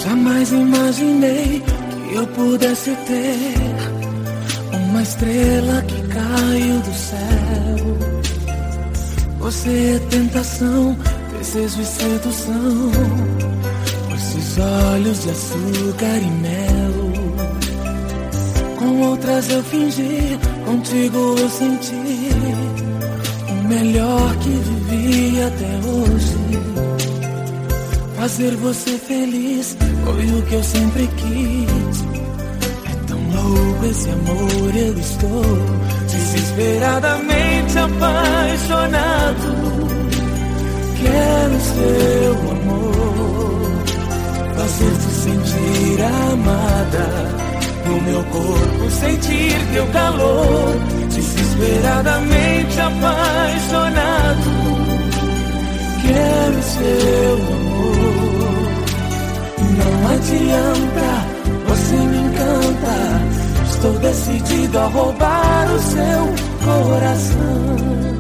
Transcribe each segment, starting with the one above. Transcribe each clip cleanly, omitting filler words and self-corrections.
Jamais imaginei que eu pudesse ter uma estrela que caiu do céu. Você é tentação, desejo e sedução, com esses olhos de açúcar e mel. Com outras eu fingi, contigo eu senti o melhor que vivi até hoje. Fazer você feliz foi o que eu sempre quis. É tão louco esse amor, eu estou desesperadamente apaixonado. Quero seu amor, fazer-te sentir amada, no meu corpo sentir teu calor. Desesperadamente apaixonado, quero seu amor. Não adianta, você me encanta. Estou decidido a roubar o seu coração.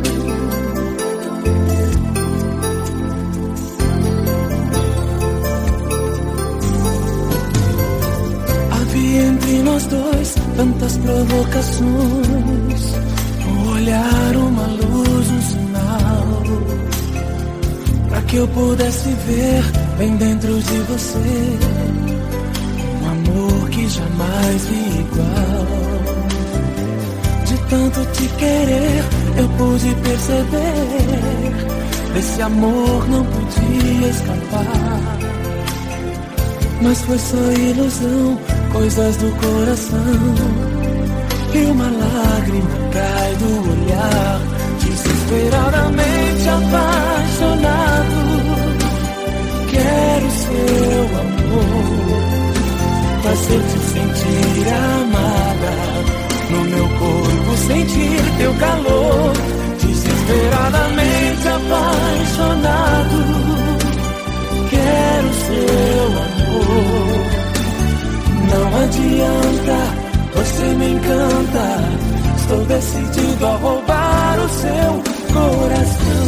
Havia entre nós dois tantas provocações, um olhar, uma luz, um sinal, pra que eu pudesse ver bem dentro de você um amor que jamais vi igual. De tanto te querer, eu pude perceber, desse amor não podia escapar. Mas foi só ilusão, coisas do coração, e uma lágrima cai do olhar. Desesperadamente apaixonado, quero seu amor, fazer-te sentir amada, no meu corpo sentir teu calor. Desesperadamente apaixonado, quero seu amor. Não adianta, você me encanta. Estou decidido a roubar o seu coração.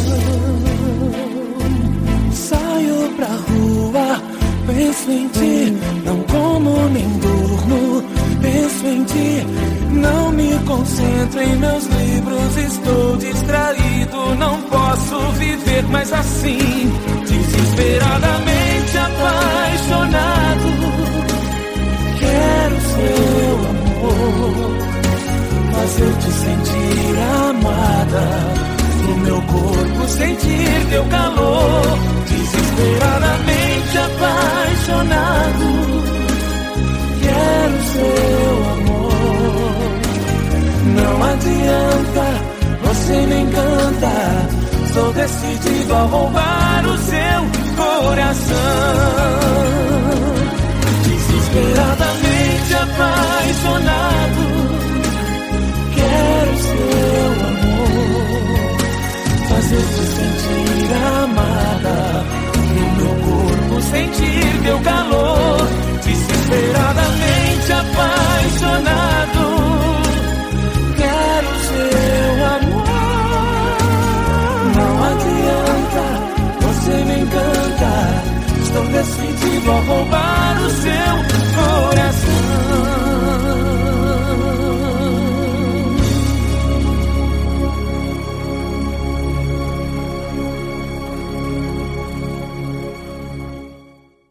Saio pra rua, penso em ti, não como nem durmo. Penso em ti, não me concentro em meus livros. Estou distraído, não posso viver mais assim. Desesperadamente apaixonado, quero seu amor, fazer-te sentir amada, no meu corpo sentir teu calor. Desesperadamente apaixonado, quero seu amor. Não adianta, você me encanta. Sou decidido a roubar o seu coração. Desesperadamente apaixonado, quero seu amor, fazer-te sentir amada, no meu corpo sentir teu calor. Desesperadamente apaixonado, quero seu amor. Não adianta, você me encanta. Estou decidido a